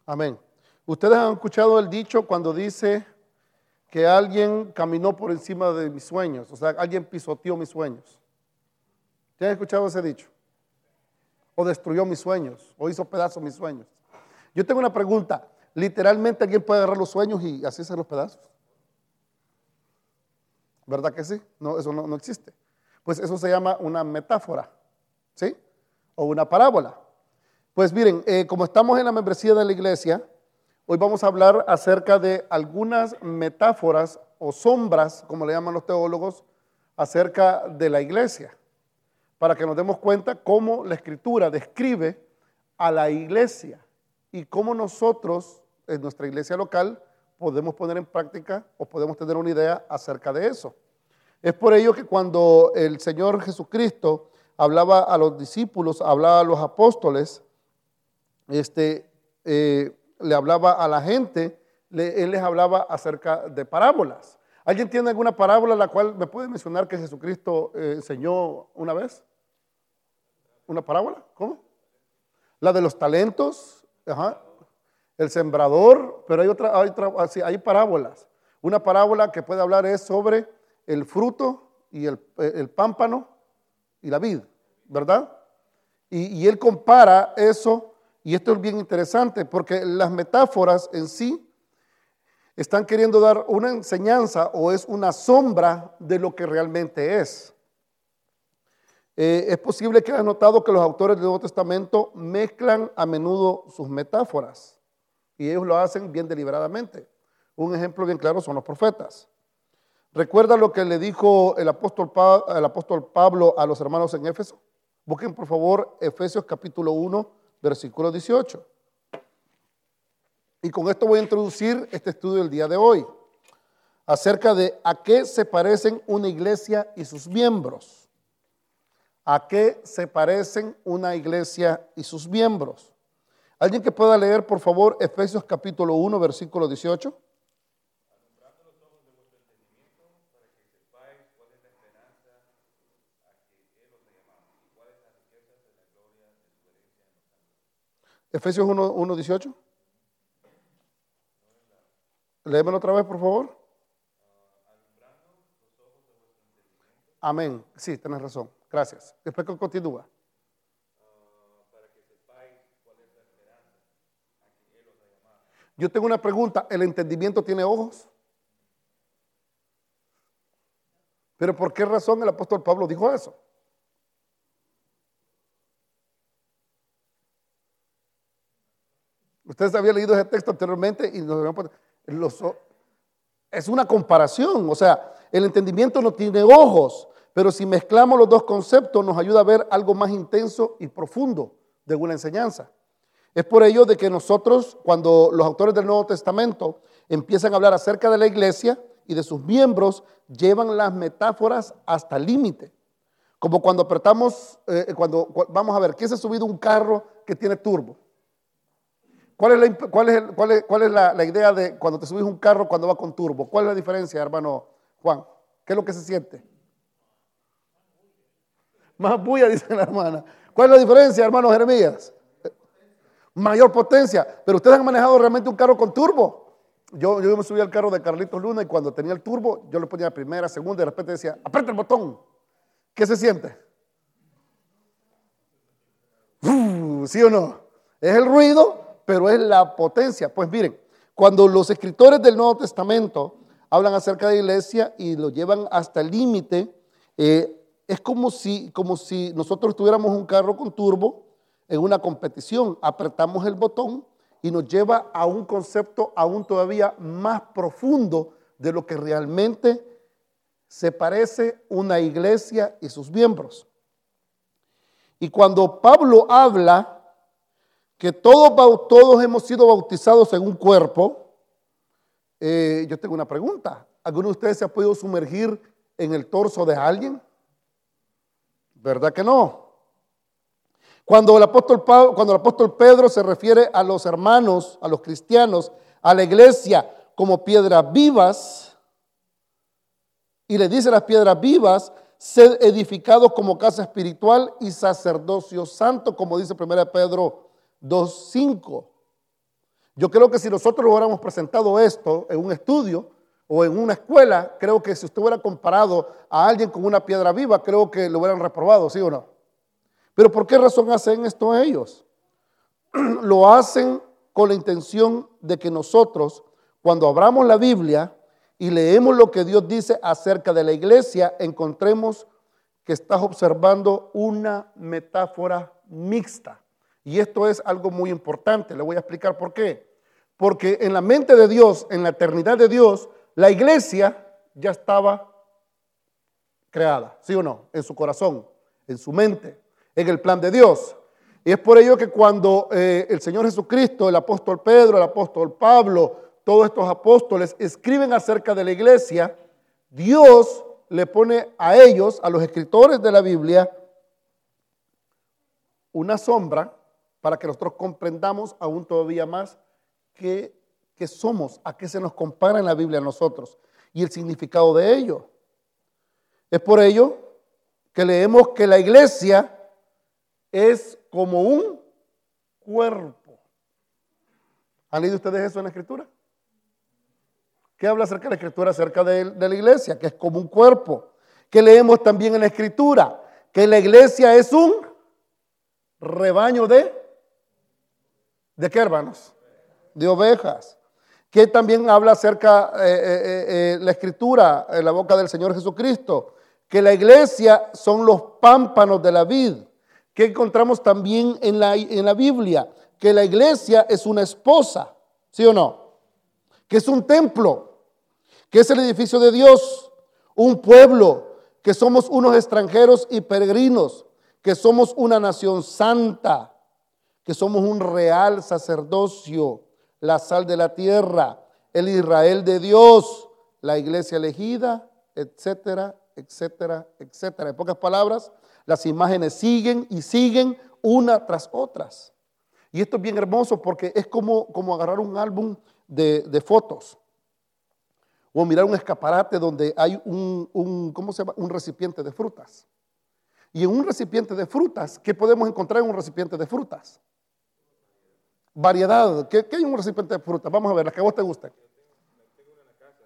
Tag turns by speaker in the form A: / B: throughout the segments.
A: Amén. Ustedes han escuchado el dicho cuando dice que alguien caminó por encima de mis sueños, o sea, alguien pisoteó mis sueños. ¿Ya han escuchado ese dicho? O destruyó mis sueños, o hizo pedazos mis sueños. Yo tengo una pregunta, ¿literalmente alguien puede agarrar los sueños y así hacer los pedazos? ¿Verdad que sí? No, eso no existe. Pues eso se llama una metáfora, ¿sí? O una parábola. Pues miren, como estamos en la membresía de la iglesia, hoy vamos a hablar acerca de algunas metáforas o sombras, como le llaman los teólogos, acerca de la iglesia, para que nos demos cuenta cómo la Escritura describe a la iglesia y cómo nosotros, en nuestra iglesia local, podemos poner en práctica o podemos tener una idea acerca de eso. Es por ello que cuando el Señor Jesucristo hablaba a los discípulos, hablaba a los apóstoles, le hablaba a la gente, él les hablaba acerca de parábolas. ¿Alguien tiene alguna parábola la cual me puede mencionar que Jesucristo enseñó una vez? ¿Una parábola? ¿Cómo? La de los talentos, ajá. El sembrador, pero hay parábolas. Una parábola que puede hablar es sobre el fruto y el pámpano y la vid, ¿verdad? Y él compara eso, y esto es bien interesante porque las metáforas en sí están queriendo dar una enseñanza o es una sombra de lo que realmente es. Es posible que hayas notado que los autores del Nuevo Testamento mezclan a menudo sus metáforas y ellos lo hacen bien deliberadamente. Un ejemplo bien claro son los profetas. ¿Recuerda lo que le dijo el apóstol Pablo a los hermanos en Éfeso? Busquen por favor Efesios capítulo 1, versículo 18. Y con esto voy a introducir este estudio del día de hoy, acerca de a qué se parecen una iglesia y sus miembros. ¿A qué se parecen una iglesia y sus miembros? ¿Alguien que pueda leer por favor Efesios capítulo 1, versículo 18? Efesios 1, 18. Léemelo otra vez, por favor. Amén. Sí, tienes razón. Gracias. Después que continúa. Yo tengo una pregunta. ¿El entendimiento tiene ojos? ¿Pero por qué razón el apóstol Pablo dijo eso? Ustedes habían leído ese texto anteriormente y es una comparación, o sea, el entendimiento no tiene ojos, pero si mezclamos los dos conceptos nos ayuda a ver algo más intenso y profundo de una enseñanza. Es por ello de que nosotros, cuando los autores del Nuevo Testamento empiezan a hablar acerca de la iglesia y de sus miembros, llevan las metáforas hasta el límite. Como cuando apretamos, vamos a ver, ¿quién se ha subido un carro que tiene turbo? ¿Cuál es la idea de cuando te subes un carro cuando va con turbo? ¿Cuál es la diferencia, hermano Juan? ¿Qué es lo que se siente? Más bulla, dice la hermana. ¿Cuál es la diferencia, hermano Jeremías? Mayor potencia. Pero ustedes han manejado realmente un carro con turbo. Yo me subí al carro de Carlitos Luna y cuando tenía el turbo, yo le ponía primera, segunda y de repente decía, aprieta el botón. ¿Qué se siente? ¿Sí o no? Es el ruido, pero es la potencia. Pues miren, cuando los escritores del Nuevo Testamento hablan acerca de la iglesia y lo llevan hasta el límite, es como si nosotros tuviéramos un carro con turbo en una competición, apretamos el botón y nos lleva a un concepto aún todavía más profundo de lo que realmente se parece una iglesia y sus miembros. Y cuando Pablo habla que todos hemos sido bautizados en un cuerpo, yo tengo una pregunta. ¿Alguno de ustedes se ha podido sumergir en el torso de alguien? ¿Verdad que no? Cuando el apóstol Pedro se refiere a los hermanos, a los cristianos, a la iglesia como piedras vivas, y le dice a las piedras vivas, sed edificados como casa espiritual y sacerdocio santo, como dice 1 Pedro 2:5. Yo creo que si nosotros hubiéramos presentado esto en un estudio o en una escuela, creo que si usted hubiera comparado a alguien con una piedra viva, creo que lo hubieran reprobado, ¿sí o no? Pero ¿por qué razón hacen esto ellos? Lo hacen con la intención de que nosotros, cuando abramos la Biblia y leemos lo que Dios dice acerca de la iglesia, encontremos que estás observando una metáfora mixta. Y esto es algo muy importante. Le voy a explicar por qué. Porque en la mente de Dios, en la eternidad de Dios, la iglesia ya estaba creada, ¿sí o no? En su corazón, en su mente, en el plan de Dios. Y es por ello que cuando el Señor Jesucristo, el apóstol Pedro, el apóstol Pablo, todos estos apóstoles escriben acerca de la iglesia, Dios le pone a ellos, a los escritores de la Biblia, una sombra para que nosotros comprendamos aún todavía más qué somos, a qué se nos compara en la Biblia a nosotros y el significado de ello. Es por ello que leemos que la iglesia es como un cuerpo. ¿Han leído ustedes eso en la Escritura? ¿Qué habla acerca de la Escritura? Acerca de la iglesia, que es como un cuerpo. Que leemos también en la Escritura, que la iglesia es un rebaño ¿de qué, hermanos? De ovejas. Que también habla acerca la Escritura en la boca del Señor Jesucristo, que la iglesia son los pámpanos de la vid. Que encontramos también en la Biblia, que la iglesia es una esposa, ¿sí o no? Que es un templo, que es el edificio de Dios, un pueblo, que somos unos extranjeros y peregrinos, que somos una nación santa, que somos un real sacerdocio, la sal de la tierra, el Israel de Dios, la iglesia elegida, etcétera, etcétera, etcétera. En pocas palabras, las imágenes siguen y siguen una tras otras. Y esto es bien hermoso porque es como agarrar un álbum de fotos o mirar un escaparate donde hay ¿cómo se llama? Un recipiente de frutas. Y en un recipiente de frutas, ¿qué podemos encontrar en un recipiente de frutas? Variedad. ¿Qué hay en un recipiente de frutas? Vamos a ver, las que a vos te gusten. Tengo una en la casa,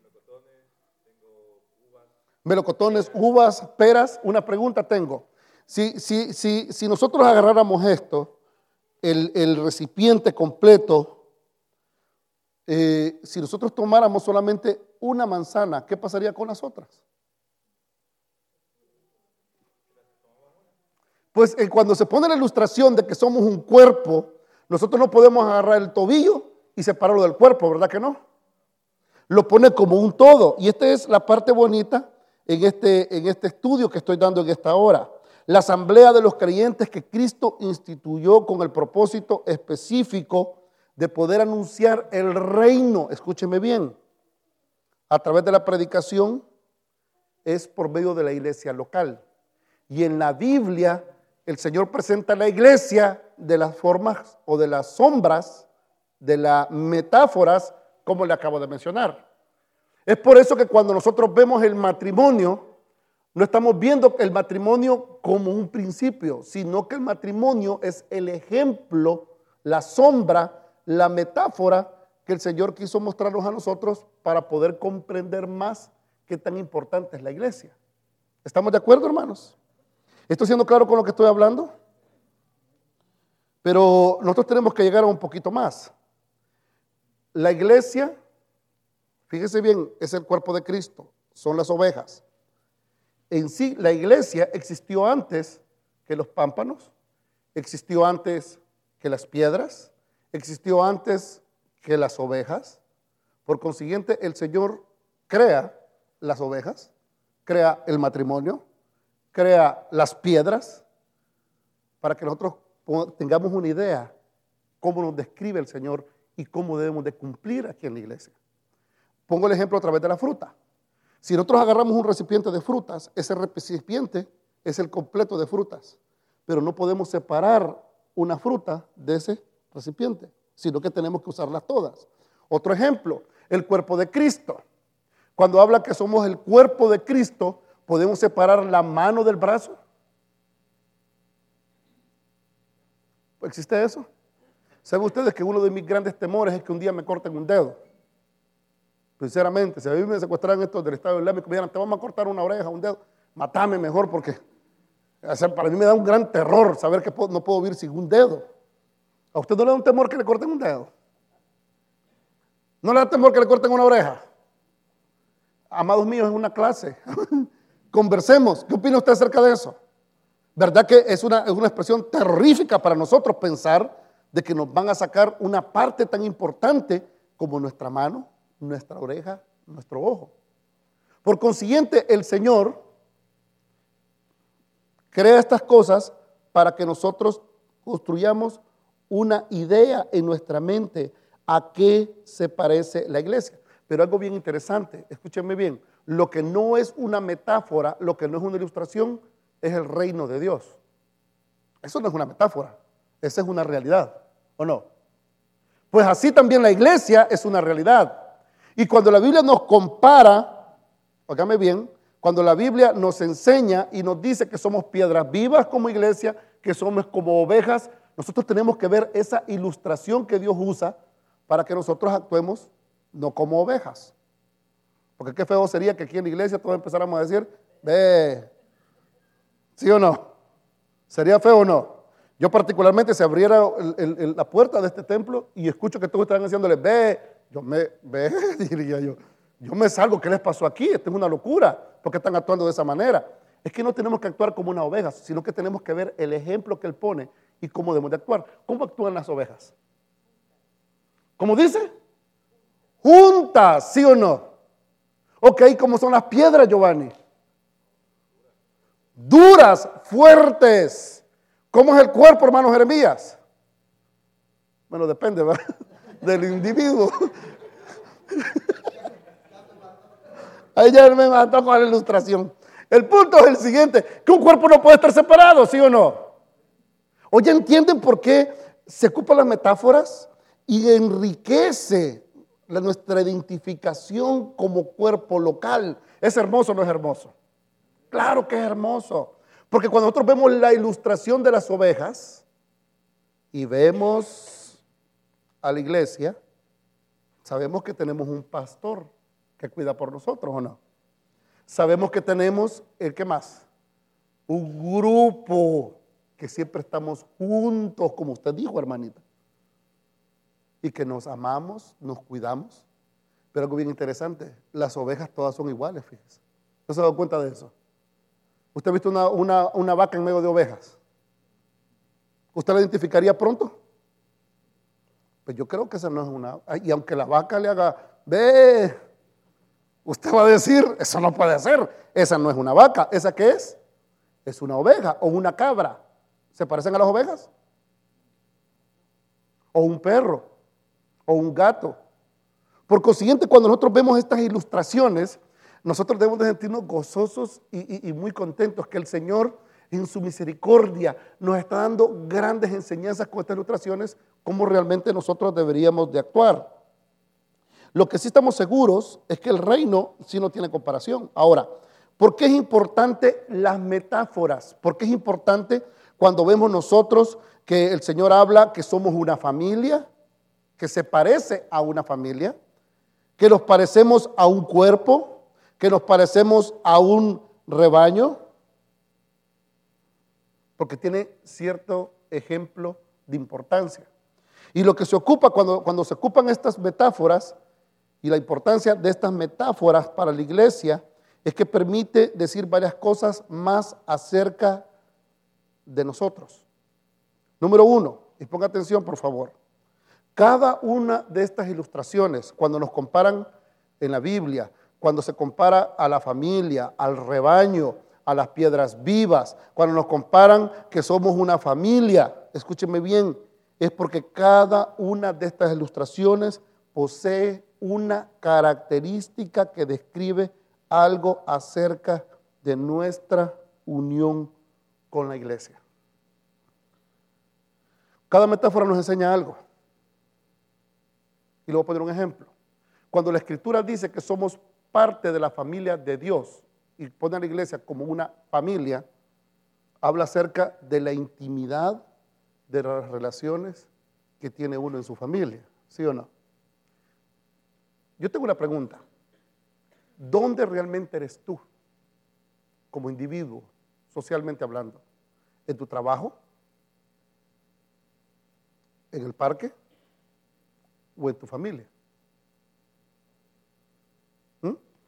A: melocotones, uvas, peras. Una pregunta tengo. Si nosotros agarráramos esto, el recipiente completo, si nosotros tomáramos solamente una manzana, ¿qué pasaría con las otras? Pues cuando se pone la ilustración de que somos un cuerpo, nosotros no podemos agarrar el tobillo y separarlo del cuerpo, ¿verdad que no? Lo pone como un todo. Y esta es la parte bonita en este estudio que estoy dando en esta hora. La asamblea de los creyentes que Cristo instituyó con el propósito específico de poder anunciar el reino, escúcheme bien, a través de la predicación, es por medio de la iglesia local. Y en la Biblia, el Señor presenta a la iglesia de las formas o de las sombras, de las metáforas, como le acabo de mencionar. Es por eso que cuando nosotros vemos el matrimonio, no estamos viendo el matrimonio como un principio, sino que el matrimonio es el ejemplo, la sombra, la metáfora que el Señor quiso mostrarnos a nosotros para poder comprender más qué tan importante es la iglesia. ¿Estamos de acuerdo, hermanos? ¿Estoy siendo claro con lo que estoy hablando? Pero nosotros tenemos que llegar a un poquito más. La iglesia, fíjese bien, es el cuerpo de Cristo, son las ovejas. En sí, la iglesia existió antes que los pámpanos, existió antes que las piedras, existió antes que las ovejas. Por consiguiente, el Señor crea las ovejas, crea el matrimonio, crea las piedras, para que nosotros tengamos una idea cómo nos describe el Señor y cómo debemos de cumplir aquí en la iglesia. Pongo el ejemplo a través de la fruta. Si nosotros agarramos un recipiente de frutas, ese recipiente es el completo de frutas, pero no podemos separar una fruta de ese recipiente, sino que tenemos que usarlas todas. Otro ejemplo, el cuerpo de Cristo. Cuando habla que somos el cuerpo de Cristo, ¿podemos separar la mano del brazo? ¿Existe eso? ¿Saben ustedes que uno de mis grandes temores es que un día me corten un dedo? Sinceramente, si a mí me secuestraran estos del Estado Islámico, me dijeran, te vamos a cortar una oreja, un dedo, matame mejor, porque para mí me da un gran terror saber que no puedo vivir sin un dedo. ¿A usted no le da un temor que le corten un dedo? ¿No le da temor que le corten una oreja? Amados míos, es una clase. Conversemos. ¿Qué opina usted acerca de eso? ¿Verdad que es una expresión terrorífica para nosotros pensar de que nos van a sacar una parte tan importante como nuestra mano, nuestra oreja, nuestro ojo? Por consiguiente, el Señor crea estas cosas para que nosotros construyamos una idea en nuestra mente a qué se parece la iglesia. Pero algo bien interesante, escúchenme bien, lo que no es una metáfora, lo que no es una ilustración, es el reino de Dios. Eso no es una metáfora, esa es una realidad, ¿o no? Pues así también la iglesia es una realidad. Y cuando la Biblia nos compara, óigame bien, cuando la Biblia nos enseña y nos dice que somos piedras vivas como iglesia, que somos como ovejas, nosotros tenemos que ver esa ilustración que Dios usa para que nosotros actuemos no como ovejas. Porque qué feo sería que aquí en la iglesia todos empezáramos a decir, ve, ¿sí o no? ¿Sería feo o no? Yo particularmente, si abriera la puerta de este templo y escucho que todos están haciéndole, ve, diría yo me salgo, ¿qué les pasó aquí? Esto es una locura, ¿por qué están actuando de esa manera? Es que no tenemos que actuar como una oveja, sino que tenemos que ver el ejemplo que Él pone y cómo debemos de actuar. ¿Cómo actúan las ovejas? ¿Cómo dice? Juntas, ¿sí o no? Ok, ¿cómo son las piedras, Giovanni? Duras, fuertes. ¿Cómo es el cuerpo, hermano Jeremías? Bueno, depende, ¿verdad? Del individuo. Ahí ya me mató con la ilustración. El punto es el siguiente, que un cuerpo no puede estar separado, ¿sí o no? Oye, ¿entienden por qué se ocupan las metáforas? Y enriquece nuestra identificación como cuerpo local. ¿Es hermoso o no es hermoso? Claro que es hermoso. Porque cuando nosotros vemos la ilustración de las ovejas y vemos a la iglesia, sabemos que tenemos un pastor que cuida por nosotros, ¿o no? Sabemos que tenemos, ¿qué más? Un grupo que siempre estamos juntos, como usted dijo, hermanita. Y que nos amamos, nos cuidamos. Pero algo bien interesante, las ovejas todas son iguales, fíjese. ¿No se ha dado cuenta de eso? ¿Usted ha visto una vaca en medio de ovejas? ¿Usted la identificaría pronto? Pues yo creo que esa no es una. Y aunque la vaca le haga, ve, usted va a decir, eso no puede ser. Esa no es una vaca. ¿Esa qué es? Es una oveja o una cabra. ¿Se parecen a las ovejas? O un perro o un gato. Por consiguiente, cuando nosotros vemos estas ilustraciones, nosotros debemos de sentirnos gozosos y muy contentos que el Señor en su misericordia nos está dando grandes enseñanzas con estas ilustraciones, cómo realmente nosotros deberíamos de actuar. Lo que sí estamos seguros es que el reino sí no tiene comparación. Ahora, ¿por qué es importante las metáforas? ¿Por qué es importante cuando vemos nosotros que el Señor habla que somos una familia, que se parece a una familia, que nos parecemos a un cuerpo, que nos parecemos a un rebaño? Porque tiene cierto ejemplo de importancia. Y lo que se ocupa cuando se ocupan estas metáforas y la importancia de estas metáforas para la iglesia es que permite decir varias cosas más acerca de nosotros. Número uno, y ponga atención por favor, cada una de estas ilustraciones, cuando nos comparan en la Biblia, cuando se compara a la familia, al rebaño, a las piedras vivas, cuando nos comparan que somos una familia, escúchenme bien, es porque cada una de estas ilustraciones posee una característica que describe algo acerca de nuestra unión con la iglesia. Cada metáfora nos enseña algo. Y le voy a poner un ejemplo. Cuando la Escritura dice que somos parte de la familia de Dios y pone a la iglesia como una familia, habla acerca de la intimidad de las relaciones que tiene uno en su familia, ¿sí o no? Yo tengo una pregunta. ¿Dónde realmente eres tú como individuo, socialmente hablando? ¿En tu trabajo? ¿En el parque? ¿O en tu familia? ¿Mm?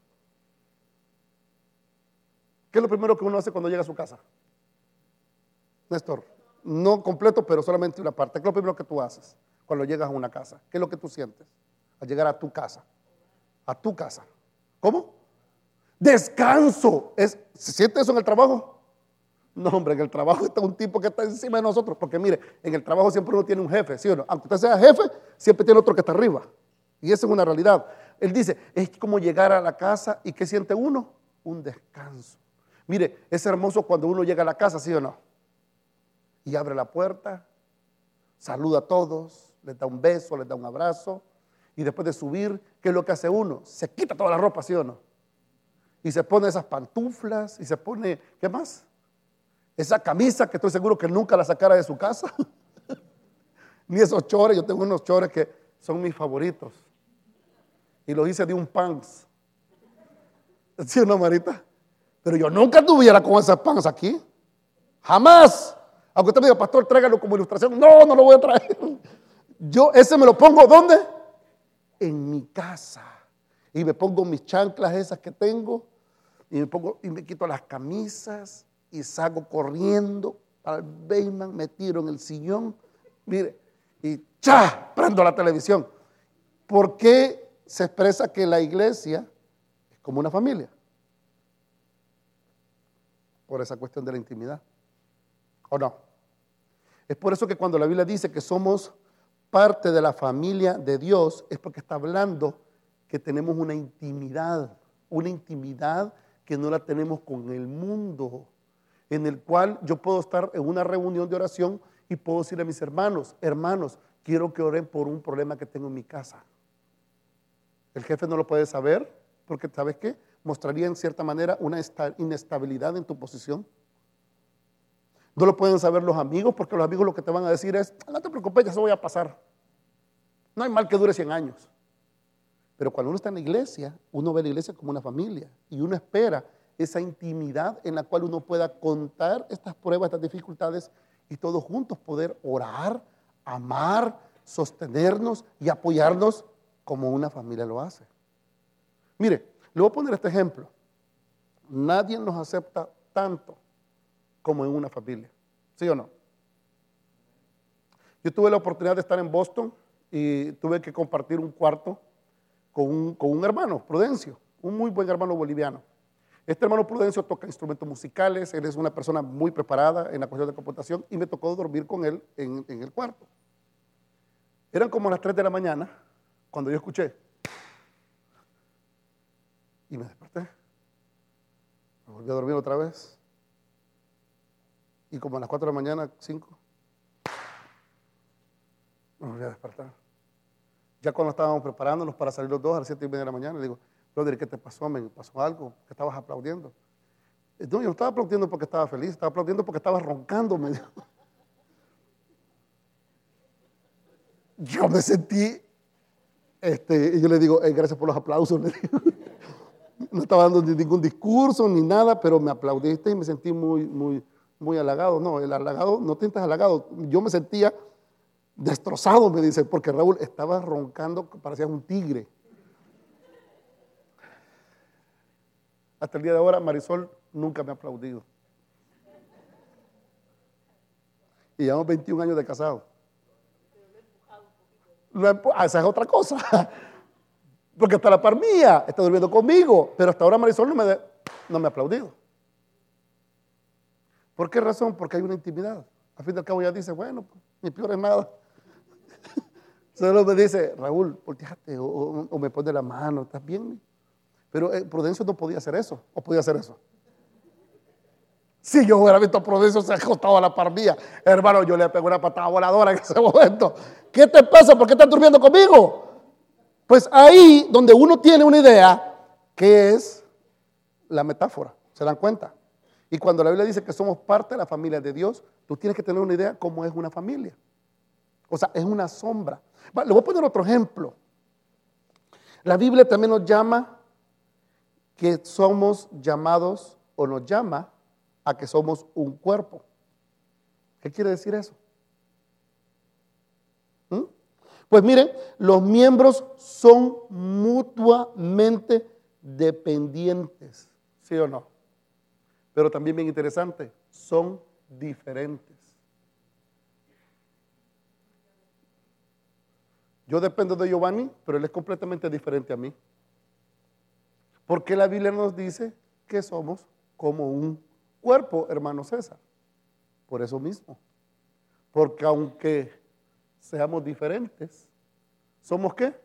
A: ¿Qué es lo primero que uno hace cuando llega a su casa? Néstor, no completo, pero solamente una parte. ¿Qué es lo primero que tú haces cuando llegas a una casa? ¿Qué es lo que tú sientes al llegar a tu casa? A tu casa. ¿Cómo? Descanso. ¿Se siente eso en el trabajo? No, hombre, en el trabajo está un tipo que está encima de nosotros. Porque mire, en el trabajo siempre uno tiene un jefe, ¿sí o no? Aunque usted sea jefe, siempre tiene otro que está arriba. Y esa es una realidad. Él dice, es como llegar a la casa y ¿qué siente uno? Un descanso. Mire, es hermoso cuando uno llega a la casa, ¿sí o no? Y abre la puerta, saluda a todos, les da un beso, les da un abrazo. Y después de subir, ¿qué es lo que hace uno? Se quita toda la ropa, ¿sí o no? Y se pone esas pantuflas y se pone, ¿qué más? Esa camisa que estoy seguro que nunca la sacara de su casa. Ni esos chores, yo tengo unos chores que son mis favoritos. Y los hice de un pants. ¿Sí o no, Marita? Pero yo nunca tuviera con esas pants aquí. Jamás. Aunque usted me diga, pastor, tráigalo como ilustración. No, no lo voy a traer. Yo ese me lo pongo, ¿dónde? En mi casa. Y me pongo mis chanclas esas que tengo. Y me quito las camisas. Y salgo corriendo al basement, me tiro en el sillón. Mire, y ¡cha! Prendo la televisión. ¿Por qué se expresa que la iglesia es como una familia? Por esa cuestión de la intimidad. ¿O no? Es por eso que cuando la Biblia dice que somos parte de la familia de Dios, es porque está hablando que tenemos una intimidad que no la tenemos con el mundo, en el cual yo puedo estar en una reunión de oración y puedo decirle a mis hermanos, quiero que oren por un problema que tengo en mi casa. El jefe no lo puede saber porque, ¿sabes qué? Mostraría en cierta manera una inestabilidad en tu posición. No lo pueden saber los amigos porque los amigos lo que te van a decir es, no te preocupes, ya se voy a pasar. No hay mal que dure 100 años. Pero cuando uno está en la iglesia, uno ve la iglesia como una familia y uno espera esa intimidad en la cual uno pueda contar estas pruebas, estas dificultades y todos juntos poder orar, amar, sostenernos y apoyarnos como una familia lo hace. Mire, le voy a poner este ejemplo. Nadie nos acepta tanto como en una familia, ¿sí o no? Yo tuve la oportunidad de estar en Boston y tuve que compartir un cuarto con un hermano, Prudencio, un muy buen hermano boliviano. Este hermano Prudencio toca instrumentos musicales, él es una persona muy preparada en la cuestión de computación y me tocó dormir con él en el cuarto. Eran como las 3 de la mañana cuando yo escuché y me desperté. Me volví a dormir otra vez. Y como a las 4 de la mañana, 5, me volví a despertar. Ya cuando estábamos preparándonos para salir los dos a las 7:30 de la mañana, le digo, brother, ¿qué te pasó? ¿Me pasó algo? ¿Que estabas aplaudiendo? No, yo no estaba aplaudiendo porque estaba feliz, estaba aplaudiendo porque estaba roncando, me dijo. Yo me sentí, y yo le digo, gracias por los aplausos, le digo. No estaba dando ningún discurso ni nada, pero me aplaudiste y me sentí muy halagado. No, el halagado, no te sientas halagado. Yo me sentía destrozado, me dice, porque Raúl estaba roncando, parecía un tigre. Hasta el día de ahora, Marisol nunca me ha aplaudido. Y llevamos 21 años de casado. Esa es otra cosa. Porque hasta la par mía está durmiendo conmigo, pero hasta ahora Marisol no me ha aplaudido. ¿Por qué razón? Porque hay una intimidad. Al fin y al cabo ella dice, bueno, pues, ni peor es nada. Solo me dice, Raúl, volteate o me pone la mano, ¿estás bien? Pero Prudencio no podía hacer eso, ¿o podía hacer eso? Si yo hubiera visto a Prudencio se ha acostado a la par mía, hermano, yo le pego una patada voladora en ese momento. ¿Qué te pasa? ¿Por qué estás durmiendo conmigo? Pues ahí donde uno tiene una idea, ¿qué es la metáfora? ¿Se dan cuenta? Y cuando la Biblia dice que somos parte de la familia de Dios, tú tienes que tener una idea cómo es una familia. O sea, es una sombra. Le voy a poner otro ejemplo. La Biblia también nos llama que somos llamados, o nos llama a que somos un cuerpo. ¿Qué quiere decir eso? Pues miren, los miembros son mutuamente dependientes, ¿sí o no? Pero también bien interesante, son diferentes. Yo dependo de Giovanni, pero él es completamente diferente a mí. Porque la Biblia nos dice que somos como un cuerpo, hermano César. Por eso mismo. Porque aunque seamos diferentes, ¿somos qué?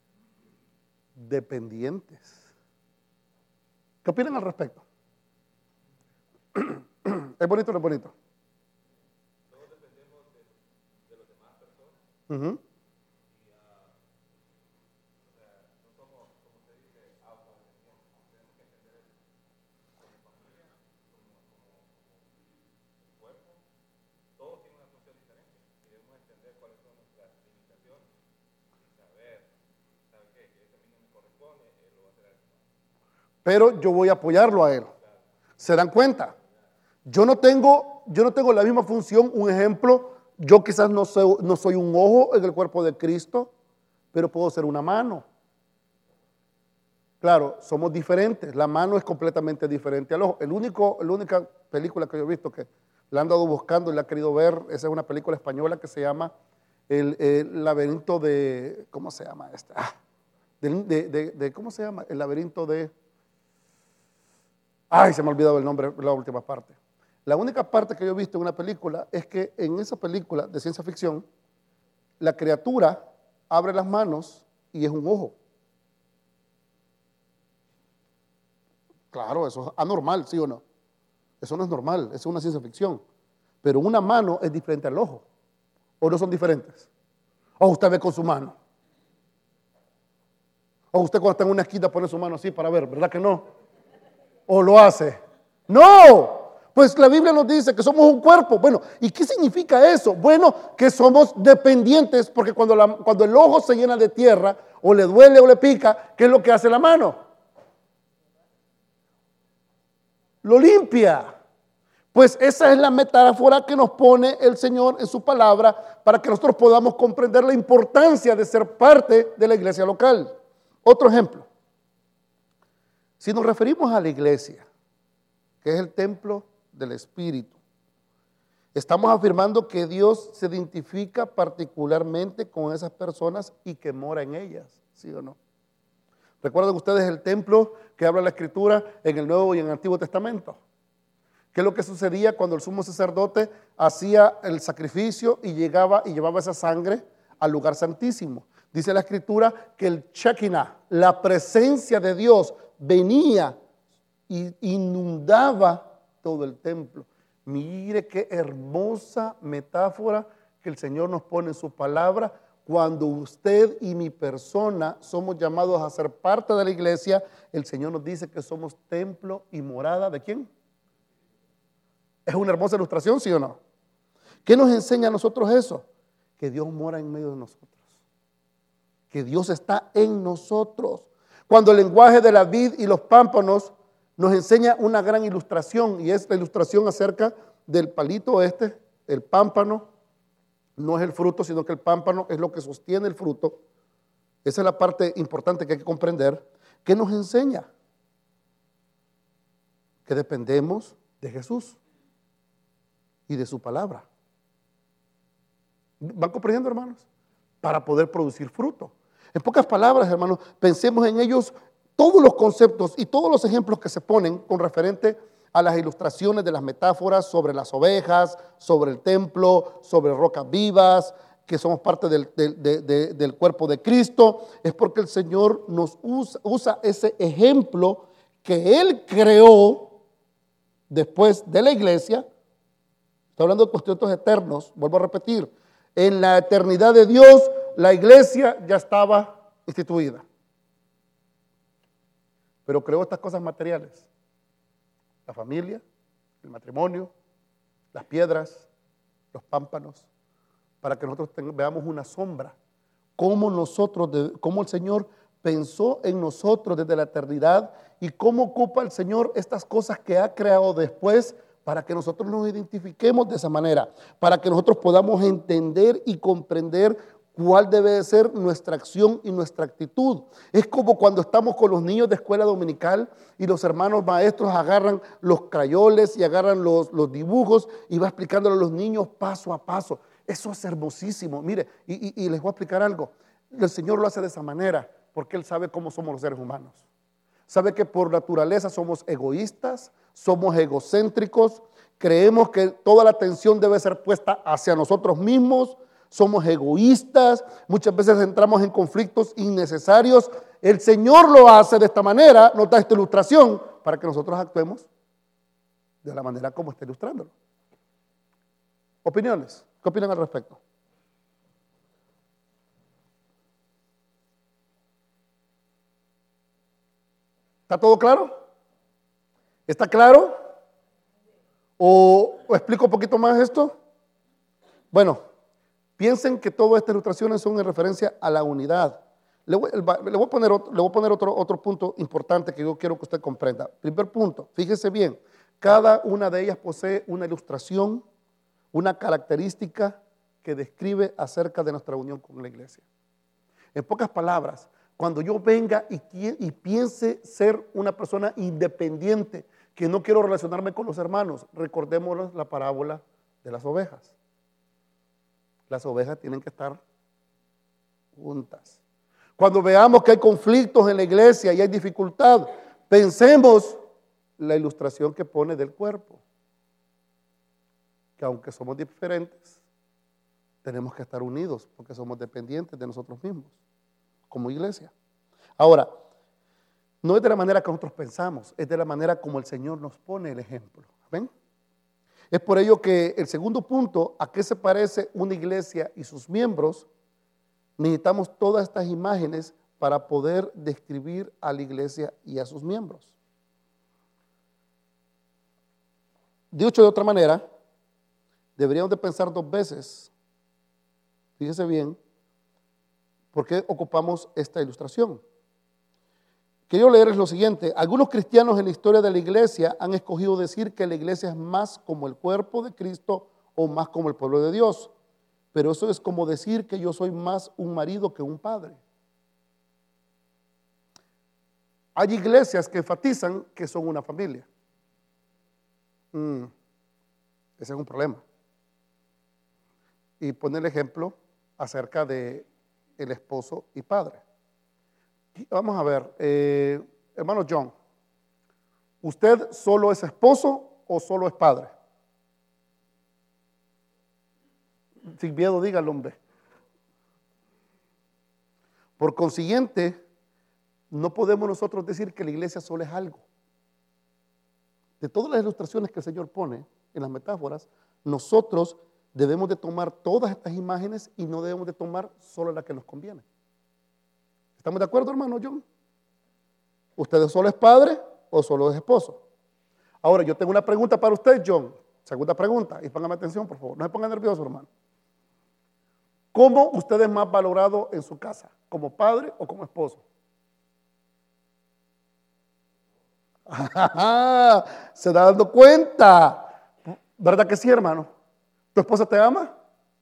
A: Dependientes. ¿Qué opinan al respecto? ¿Es bonito o no es bonito?
B: Todos dependemos de las demás personas. No somos, como usted dice, autodependientes. Tenemos que entender eso. Como familia, como cuerpo, todos tienen una función diferente. Y debemos entender cuáles son nuestras limitaciones y saber, ¿sabe qué? Que eso a mí no me corresponde, él lo va a hacer a él.
A: Pero yo voy a apoyarlo a él. ¿Se dan cuenta? Yo no tengo la misma función. Un ejemplo, yo quizás no soy un ojo en el cuerpo de Cristo, pero puedo ser una mano. Claro, somos diferentes. La mano es completamente diferente al ojo. La única película que yo he visto que la han dado buscando y la he querido ver, esa es una película española que se llama El laberinto de, ¿cómo se llama esta? ¿Cómo se llama? El laberinto de... Ay, se me ha olvidado el nombre, la última parte. La única parte que yo he visto en una película es que en esa película de ciencia ficción, la criatura abre las manos y es un ojo. Claro, eso es anormal, ¿sí o no? Eso no es normal, eso es una ciencia ficción. Pero una mano es diferente al ojo. ¿O no son diferentes? ¿O usted ve con su mano? ¿O usted cuando está en una esquina pone su mano así para ver? ¿Verdad que no? ¿O lo hace? ¡No! Pues la Biblia nos dice que somos un cuerpo. Bueno, ¿y qué significa eso? Bueno, que somos dependientes, porque cuando el ojo se llena de tierra, o le duele o le pica, ¿qué es lo que hace la mano? Lo limpia. Pues esa es la metáfora que nos pone el Señor en su palabra para que nosotros podamos comprender la importancia de ser parte de la iglesia local. Otro ejemplo. Si nos referimos a la iglesia, que es el templo del Espíritu, estamos afirmando que Dios se identifica particularmente con esas personas y que mora en ellas, ¿sí o no? ¿Recuerdan ustedes el templo que habla la Escritura en el Nuevo y en el Antiguo Testamento? ¿Qué es lo que sucedía cuando el sumo sacerdote hacía el sacrificio y llegaba y llevaba esa sangre al lugar santísimo? Dice la Escritura que el Shekinah, la presencia de Dios, venía y inundaba todo el templo. Mire qué hermosa metáfora que el Señor nos pone en su palabra. Cuando usted y mi persona somos llamados a ser parte de la iglesia, el Señor nos dice que somos templo y morada ¿de quién? ¿Es una hermosa ilustración, sí o no? ¿Qué nos enseña a nosotros eso? Que Dios mora en medio de nosotros. Que Dios está en nosotros. Cuando el lenguaje de la vid y los pámpanos nos enseña una gran ilustración, y es la ilustración acerca del palito el pámpano, no es el fruto, sino que el pámpano es lo que sostiene el fruto. Esa es la parte importante que hay que comprender. ¿Qué nos enseña? Que dependemos de Jesús y de su palabra. ¿Van comprendiendo, hermanos? Para poder producir fruto. En pocas palabras, hermanos, pensemos en ellos todos los conceptos y todos los ejemplos que se ponen con referente a las ilustraciones de las metáforas sobre las ovejas, sobre el templo, sobre rocas vivas, que somos parte del cuerpo de Cristo. Es porque el Señor nos usa ese ejemplo que Él creó después de la iglesia. Estoy hablando de conceptos eternos, vuelvo a repetir. En la eternidad de Dios, la iglesia ya estaba instituida. Pero creó estas cosas materiales. La familia, el matrimonio, las piedras, los pámpanos, para que nosotros veamos una sombra. Cómo el Señor pensó en nosotros desde la eternidad y cómo ocupa el Señor estas cosas que ha creado después para que nosotros nos identifiquemos de esa manera, para que nosotros podamos entender y comprender cuál debe de ser nuestra acción y nuestra actitud. Es como cuando estamos con los niños de escuela dominical y los hermanos maestros agarran los crayoles y agarran los dibujos y va explicándole a los niños paso a paso. Eso es hermosísimo. Mire, y les voy a explicar algo. El Señor lo hace de esa manera porque Él sabe cómo somos los seres humanos. Sabe que por naturaleza somos egoístas, somos egocéntricos, creemos que toda la atención debe ser puesta hacia nosotros mismos, somos egoístas, muchas veces entramos en conflictos innecesarios. El Señor lo hace de esta manera, nos da esta ilustración para que nosotros actuemos de la manera como está ilustrándolo. ¿Opiniones? ¿Qué opinan al respecto? ¿Está todo claro? ¿Está claro? ¿O explico un poquito más esto? Bueno, piensen que todas estas ilustraciones son en referencia a la unidad. Le voy a poner otro punto importante que yo quiero que usted comprenda. Primer punto, fíjese bien, cada una de ellas posee una ilustración, una característica que describe acerca de nuestra unión con la iglesia. En pocas palabras, cuando yo venga y piense ser una persona independiente, que no quiero relacionarme con los hermanos, recordémonos la parábola de las ovejas. Las ovejas tienen que estar juntas. Cuando veamos que hay conflictos en la iglesia y hay dificultad, pensemos la ilustración que pone del cuerpo. Que aunque somos diferentes, tenemos que estar unidos porque somos dependientes de nosotros mismos, como iglesia. Ahora, no es de la manera que nosotros pensamos, es de la manera como el Señor nos pone el ejemplo. ¿Ven? Es por ello que el segundo punto, ¿a qué se parece una iglesia y sus miembros? Necesitamos todas estas imágenes para poder describir a la iglesia y a sus miembros. Dicho de otra manera, deberíamos de pensar dos veces, fíjese bien, ¿por qué ocupamos esta ilustración? Quiero leerles lo siguiente. Algunos cristianos en la historia de la iglesia han escogido decir que la iglesia es más como el cuerpo de Cristo o más como el pueblo de Dios. Pero eso es como decir que yo soy más un marido que un padre. Hay iglesias que enfatizan que son una familia. Ese es un problema. Y pone el ejemplo acerca de el esposo y padre. Vamos a ver, hermano John, ¿usted solo es esposo o solo es padre? Sin miedo, dígalo, hombre. Por consiguiente, no podemos nosotros decir que la iglesia solo es algo. De todas las ilustraciones que el Señor pone en las metáforas, nosotros debemos de tomar todas estas imágenes y no debemos de tomar solo la que nos conviene. ¿Estamos de acuerdo, hermano John? ¿Usted solo es padre o solo es esposo? Ahora, yo tengo una pregunta para usted, John. Segunda pregunta, y póngame atención, por favor. No se ponga nervioso, hermano. ¿Cómo usted es más valorado en su casa? ¿Como padre o como esposo? Se está dando cuenta. ¿Verdad que sí, hermano? ¿Tu esposa te ama?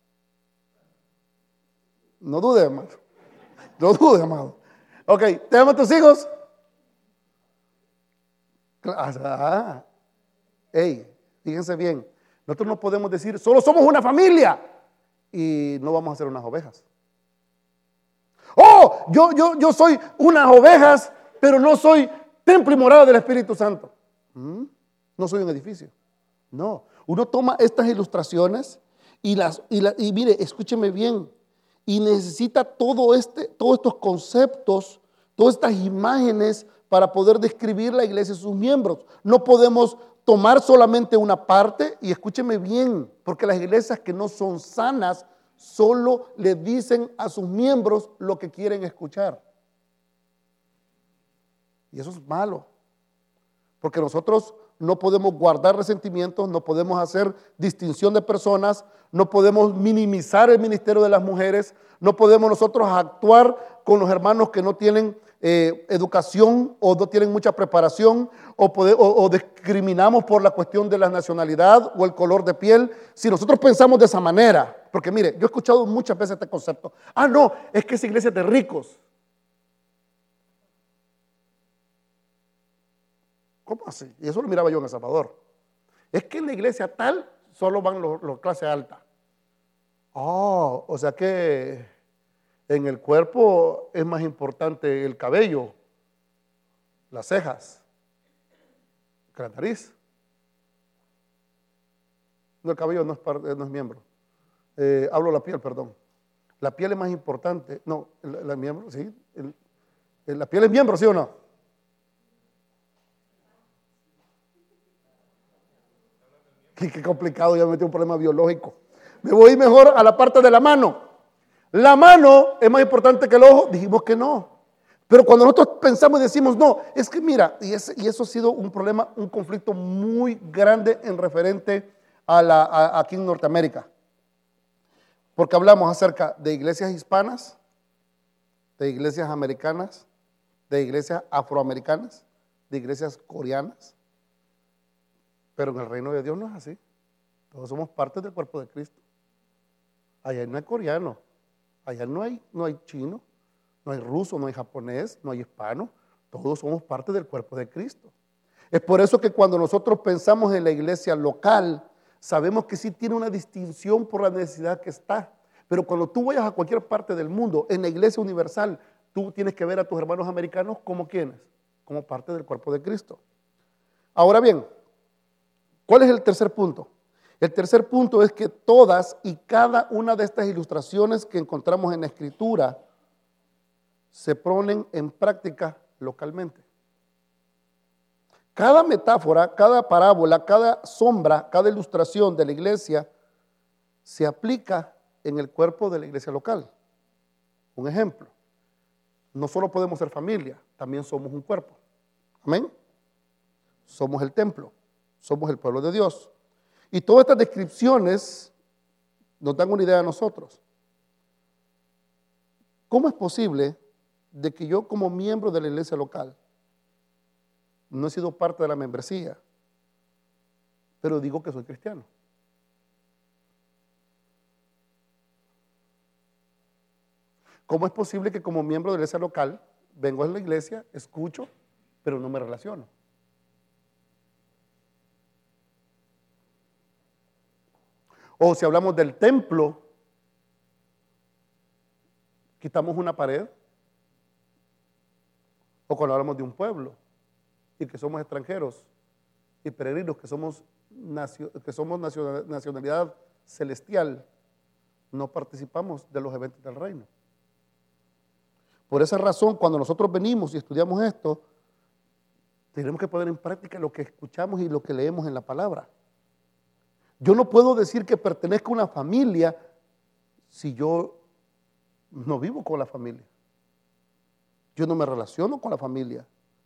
A: No dude, hermano. No dude, amado. Ok, ¿te aman tus hijos? Hey, fíjense bien. Nosotros no podemos decir, solo somos una familia y no vamos a ser unas ovejas. Oh, yo soy unas ovejas, pero no soy templo y morada del Espíritu Santo. No soy un edificio. No, uno toma estas ilustraciones y mire, escúcheme bien. Y necesita todos estos conceptos, todas estas imágenes para poder describir la iglesia y sus miembros. No podemos tomar solamente una parte, y escúcheme bien, porque las iglesias que no son sanas solo le dicen a sus miembros lo que quieren escuchar. Y eso es malo, porque nosotros no podemos guardar resentimientos, no podemos hacer distinción de personas, no podemos minimizar el ministerio de las mujeres, no podemos nosotros actuar con los hermanos que no tienen educación o no tienen mucha preparación o discriminamos por la cuestión de la nacionalidad o el color de piel. Si nosotros pensamos de esa manera, porque mire, yo he escuchado muchas veces este concepto, no, es que esa iglesia es de ricos. ¿Cómo así? Y eso lo miraba yo en El Salvador. Es que en la iglesia tal solo van los clase alta. O sea que en el cuerpo es más importante el cabello, las cejas, que la nariz. No, el cabello no es miembro. Hablo de la piel, perdón. La piel es más importante. No, la miembro, sí. La piel es miembro, ¿sí o no? Qué complicado, ya me metí un problema biológico. Me voy mejor a la parte de la mano. La mano es más importante que el ojo. Dijimos que no. Pero cuando nosotros pensamos y decimos no, es que mira, y eso ha sido un problema, un conflicto muy grande en referente aquí en Norteamérica. Porque hablamos acerca de iglesias hispanas, de iglesias americanas, de iglesias afroamericanas, de iglesias coreanas. Pero en el reino de Dios no es así. Todos somos parte del cuerpo de Cristo. Allá no hay coreano, allá no hay chino, no hay ruso, no hay japonés, no hay hispano. Todos somos parte del cuerpo de Cristo. Es por eso que cuando nosotros pensamos en la iglesia local, sabemos que sí tiene una distinción por la necesidad que está. Pero cuando tú vayas a cualquier parte del mundo, en la iglesia universal, tú tienes que ver a tus hermanos americanos como quienes, como parte del cuerpo de Cristo. Ahora bien, ¿cuál es el tercer punto? El tercer punto es que todas y cada una de estas ilustraciones que encontramos en la Escritura se ponen en práctica localmente. Cada metáfora, cada parábola, cada sombra, cada ilustración de la iglesia se aplica en el cuerpo de la iglesia local. Un ejemplo, no solo podemos ser familia, también somos un cuerpo. Amén. Somos el templo, somos el pueblo de Dios. Y todas estas descripciones nos dan una idea a nosotros. ¿Cómo es posible de que yo como miembro de la iglesia local no he sido parte de la membresía, pero digo que soy cristiano? ¿Cómo es posible que como miembro de la iglesia local vengo a la iglesia, escucho, pero no me relaciono? O si hablamos del templo, quitamos una pared. O cuando hablamos de un pueblo y que somos extranjeros y peregrinos, que somos nacionalidad celestial, no participamos de los eventos del reino. Por esa razón, cuando nosotros venimos y estudiamos esto, tenemos que poner en práctica lo que escuchamos y lo que leemos en la palabra. Yo no puedo decir que pertenezco a una familia si yo no vivo con la familia. Yo no me relaciono con la familia.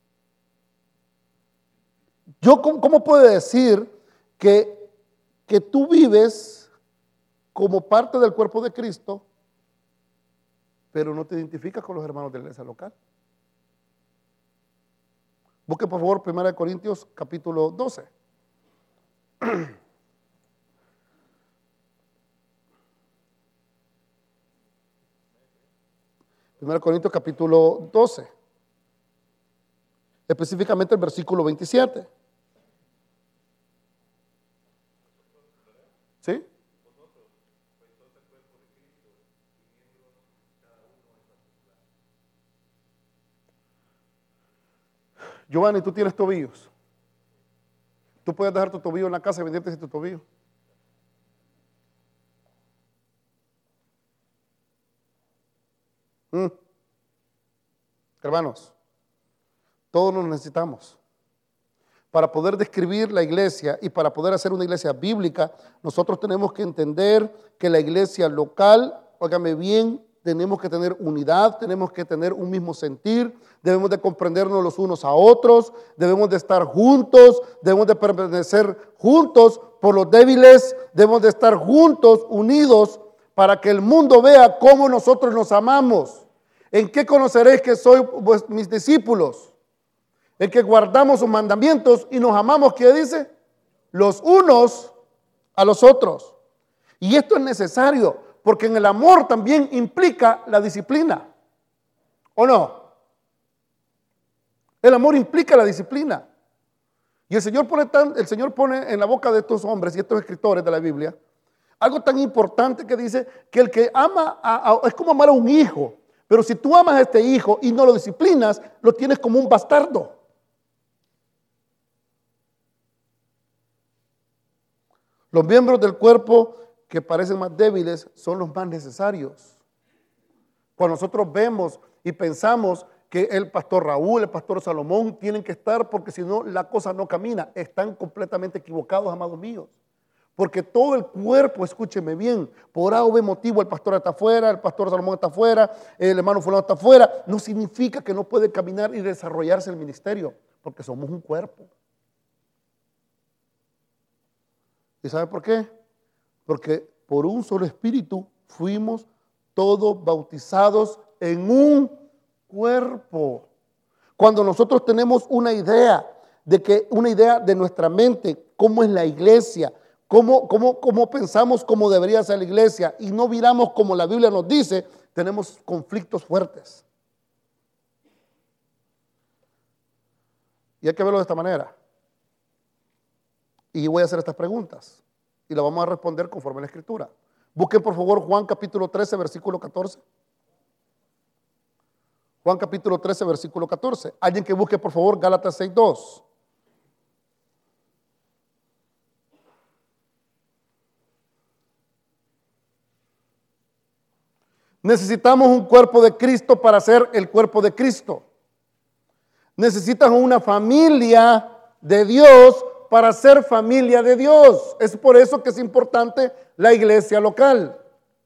A: ¿Cómo puedo decir que tú vives como parte del cuerpo de Cristo, pero no te identificas con los hermanos de la iglesia local? Busque por favor 1 Corintios capítulo 12. 1 Corintios capítulo 12, específicamente el versículo 27. ¿Sí? Giovanni, tú tienes tobillos. Tú puedes dejar tu tobillo en la casa y venderte ese tu tobillo. Hermanos, todos nos necesitamos. Para poder describir la iglesia y para poder hacer una iglesia bíblica, nosotros tenemos que entender que la iglesia local, óigame bien, tenemos que tener unidad, tenemos que tener un mismo sentir, debemos de comprendernos los unos a otros, debemos de estar juntos, debemos de permanecer juntos por los débiles, debemos de estar juntos, unidos, para que el mundo vea cómo nosotros nos amamos. ¿En qué conoceréis que sois mis discípulos? En que guardamos sus mandamientos y nos amamos, ¿qué dice? Los unos a los otros. Y esto es necesario, porque en el amor también implica la disciplina. ¿O no? El amor implica la disciplina. Y el Señor pone en la boca de estos hombres y estos escritores de la Biblia algo tan importante que dice que el que ama es como amar a un hijo. Pero si tú amas a este hijo y no lo disciplinas, lo tienes como un bastardo. Los miembros del cuerpo que parecen más débiles son los más necesarios. Cuando nosotros vemos y pensamos que el pastor Raúl, el pastor Salomón tienen que estar porque si no la cosa no camina, están completamente equivocados, amados míos. Porque todo el cuerpo, escúcheme bien, por A o B motivo el pastor está afuera, el pastor Salomón está afuera, el hermano fulano está afuera, no significa que no puede caminar y desarrollarse el ministerio, porque somos un cuerpo. ¿Y sabe por qué? Porque por un solo espíritu fuimos todos bautizados en un cuerpo. Cuando nosotros tenemos una idea de nuestra mente, cómo es la iglesia, cómo pensamos cómo debería ser la iglesia y no miramos como la Biblia nos dice, tenemos conflictos fuertes. Y hay que verlo de esta manera. Y voy a hacer estas preguntas y las vamos a responder conforme a la Escritura. Busquen por favor Juan capítulo 13, versículo 14. Juan capítulo 13, versículo 14. Alguien que busque por favor Gálatas 6, 2. Necesitamos un cuerpo de Cristo para ser el cuerpo de Cristo. Necesitas una familia de Dios para ser familia de Dios. Es por eso que es importante la iglesia local.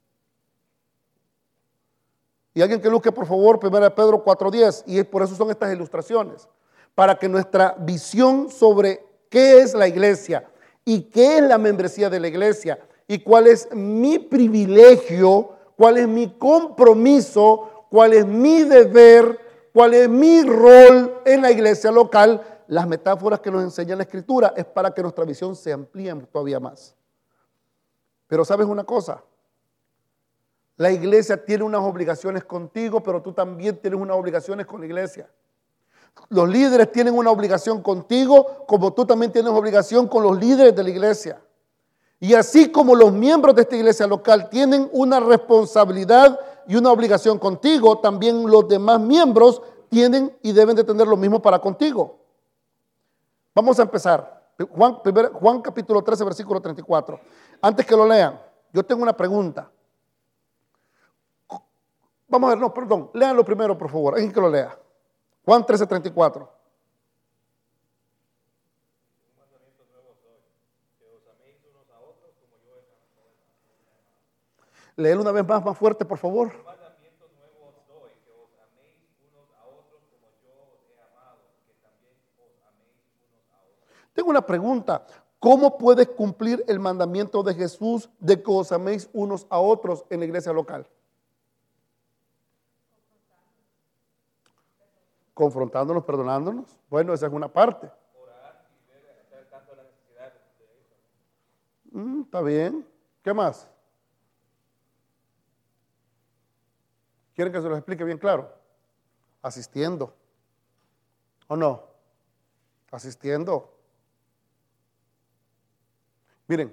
A: Y alguien que busque por favor 1 Pedro 4:10, y por eso son estas ilustraciones, para que nuestra visión sobre qué es la iglesia y qué es la membresía de la iglesia y cuál es mi privilegio, cuál es mi compromiso, cuál es mi deber, cuál es mi rol en la iglesia local. Las metáforas que nos enseña la Escritura es para que nuestra visión se amplíe todavía más. Pero ¿sabes una cosa? La iglesia tiene unas obligaciones contigo, pero tú también tienes unas obligaciones con la iglesia. Los líderes tienen una obligación contigo, como tú también tienes obligación con los líderes de la iglesia. Y así como los miembros de esta iglesia local tienen una responsabilidad y una obligación contigo, también los demás miembros tienen y deben de tener lo mismo para contigo. Vamos a empezar. Juan capítulo 13, versículo 34. Antes que lo lean, yo tengo una pregunta. Vamos a ver, no, perdón, léanlo primero, por favor, alguien que lo lea. Juan 13, 34. Léelo una vez más fuerte, por favor.
B: Mandamientos nuevos os doy, que os améis unos a otros como yo os he amado, que también os améis unos a otros.
A: Tengo una pregunta. ¿Cómo puedes cumplir el mandamiento de Jesús de que os améis unos a otros en la iglesia local? Confrontándonos, perdonándonos. Bueno, esa es una parte.
B: Orar y ver, estar al tanto de las necesidades de ellos.
A: Está bien. ¿Qué más? ¿Quieren que se los explique bien claro? Asistiendo. ¿O no? Asistiendo. Miren,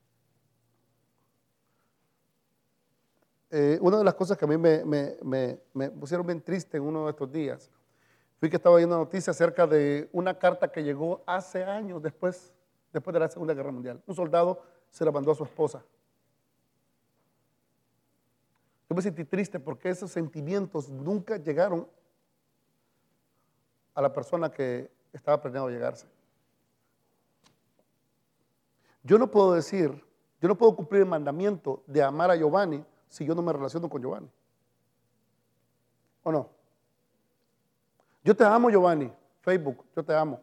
A: una de las cosas que a mí me pusieron bien triste en uno de estos días, fui que estaba viendo noticias acerca de una carta que llegó hace años después de la Segunda Guerra Mundial. Un soldado se la mandó a su esposa. Yo me sentí triste porque esos sentimientos nunca llegaron a la persona que estaba planeado llegarse. Yo no puedo cumplir el mandamiento de amar a Giovanni si yo no me relaciono con Giovanni. ¿O no? Yo te amo, Giovanni. Facebook, yo te amo.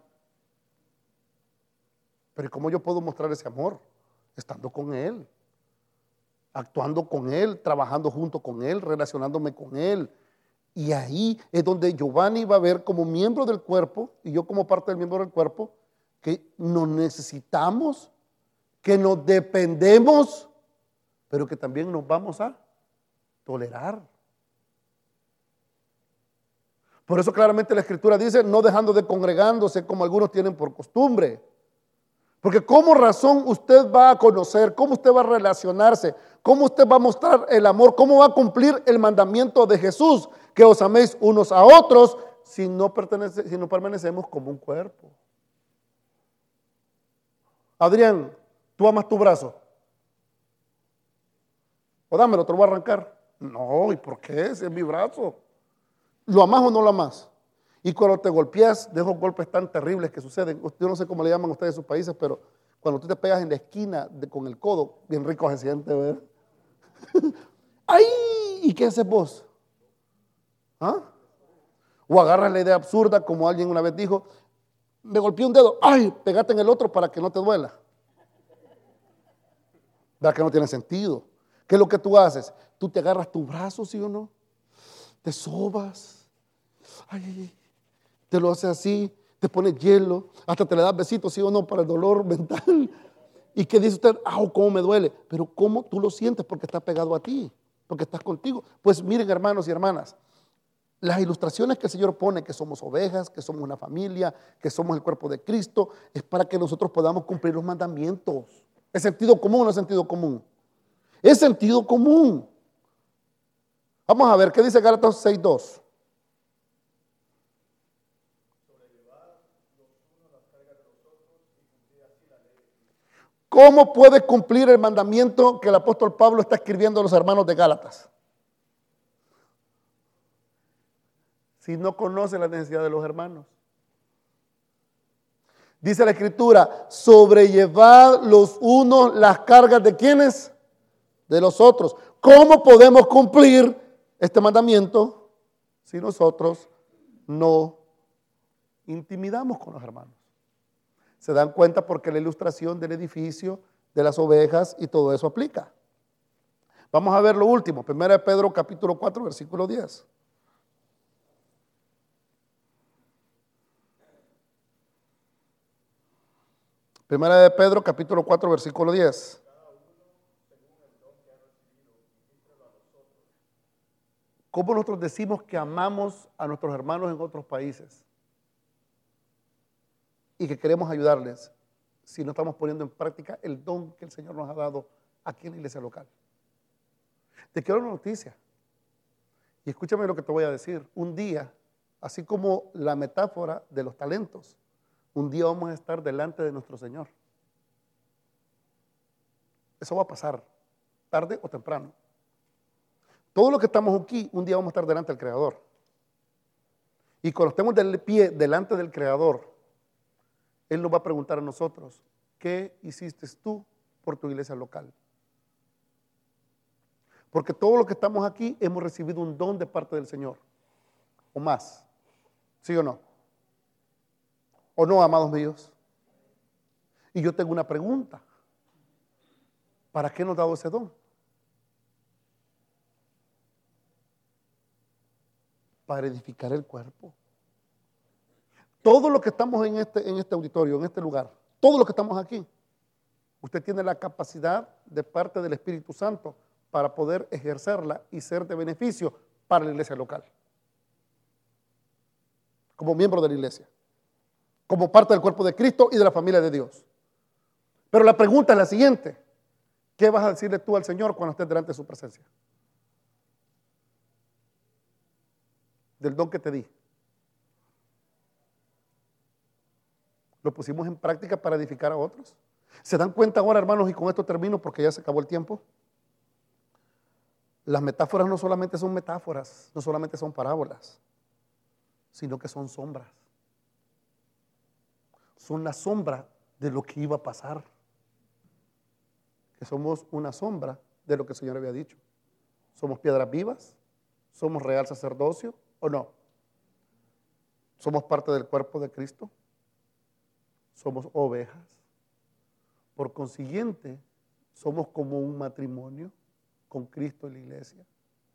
A: Pero ¿cómo yo puedo mostrar ese amor? Estando con Él, actuando con Él, trabajando junto con Él, relacionándome con Él. Y ahí es donde Giovanni va a ver como miembro del cuerpo, y yo como parte del miembro del cuerpo, que nos necesitamos, que nos dependemos, pero que también nos vamos a tolerar. Por eso claramente la Escritura dice, no dejando de congregándose como algunos tienen por costumbre. Porque ¿cómo razón usted va a conocer? ¿Cómo usted va a relacionarse? ¿Cómo usted va a mostrar el amor? ¿Cómo va a cumplir el mandamiento de Jesús? Que os améis unos a otros si no permanecemos como un cuerpo. Adrián, ¿tú amas tu brazo? O dámelo, te lo voy a arrancar. No, ¿y por qué? Ese es mi brazo. ¿Lo amas o no lo amas? Y cuando te golpeas de esos golpes tan terribles que suceden, yo no sé cómo le llaman ustedes en sus países, pero cuando tú te pegas en la esquina con el codo, bien rico se siente, ¿verdad? ¡Ay! ¿Y qué haces vos? ¿Ah? O agarras la idea absurda, como alguien una vez dijo, me golpeé un dedo, ¡ay! Pegate en el otro para que no te duela. ¿Verdad que no tiene sentido? ¿Qué es lo que tú haces? Tú te agarras tu brazo, ¿sí o no? Te sobas. Ay, ay, ay. Te lo hace así, te pones hielo, hasta te le das besitos, ¿sí o no? Para el dolor mental. ¿Y qué dice usted? ¡Ah, cómo me duele! Pero ¿cómo tú lo sientes? Porque está pegado a ti, porque estás contigo. Pues miren, hermanos y hermanas, las ilustraciones que el Señor pone, que somos ovejas, que somos una familia, que somos el cuerpo de Cristo, es para que nosotros podamos cumplir los mandamientos. ¿Es sentido común o no es sentido común? Es sentido común. Vamos a ver, ¿qué dice Gálatas 6:2? ¿Cómo puede cumplir el mandamiento que el apóstol Pablo está escribiendo a los hermanos de Gálatas? Si no conoce la necesidad de los hermanos. Dice la Escritura, sobrellevad los unos las cargas de ¿quiénes? De los otros. ¿Cómo podemos cumplir este mandamiento si nosotros no intimidamos con los hermanos? Se dan cuenta porque la ilustración del edificio, de las ovejas y todo eso aplica. Vamos a ver lo último, 1 Pedro capítulo 4, versículo 10. Primera de Pedro capítulo 4, versículo 10. ¿Cómo nosotros decimos que amamos a nuestros hermanos en otros países y que queremos ayudarles si no estamos poniendo en práctica el don que el Señor nos ha dado aquí en la iglesia local? Te quiero una noticia y escúchame lo que te voy a decir. Un día, así como la metáfora de los talentos, un día vamos a estar delante de nuestro Señor. Eso va a pasar, tarde o temprano. Todos los que estamos aquí, un día vamos a estar delante del Creador. Y cuando estemos de pie delante del Creador, Él nos va a preguntar a nosotros, ¿qué hiciste tú por tu iglesia local? Porque todos los que estamos aquí hemos recibido un don de parte del Señor, o más, ¿sí o no? ¿O no, amados míos? Y yo tengo una pregunta. ¿Para qué nos ha dado ese don? Para edificar el cuerpo. Todos los que estamos en este auditorio, en este lugar, todos los que estamos aquí, usted tiene la capacidad de parte del Espíritu Santo para poder ejercerla y ser de beneficio para la iglesia local. Como miembro de la iglesia, como parte del cuerpo de Cristo y de la familia de Dios. Pero la pregunta es la siguiente: ¿qué vas a decirle tú al Señor cuando estés delante de su presencia? Del don que te di. ¿Lo pusimos en práctica para edificar a otros? ¿Se dan cuenta ahora, hermanos? Y con esto termino porque ya se acabó el tiempo. Las metáforas no solamente son metáforas, no solamente son parábolas, sino que son sombras. Son la sombra de lo que iba a pasar. Que somos una sombra de lo que el Señor había dicho. Somos piedras vivas, somos real sacerdocio, ¿O no? ¿Somos parte del cuerpo de Cristo? Somos ovejas. Por consiguiente, somos como un matrimonio con Cristo y la iglesia.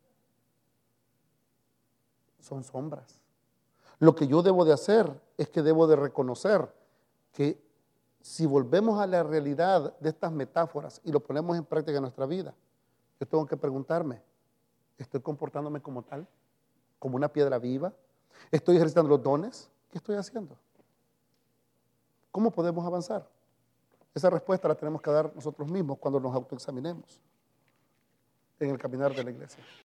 A: Son sombras. Lo que yo debo de hacer es que debo de reconocer que si volvemos a la realidad de estas metáforas y lo ponemos en práctica en nuestra vida, yo tengo que preguntarme, ¿estoy comportándome como tal? ¿Como una piedra viva? ¿Estoy ejercitando los dones? ¿Qué estoy haciendo? ¿Cómo podemos avanzar? Esa respuesta la tenemos que dar nosotros mismos cuando nos autoexaminemos en el caminar de la iglesia.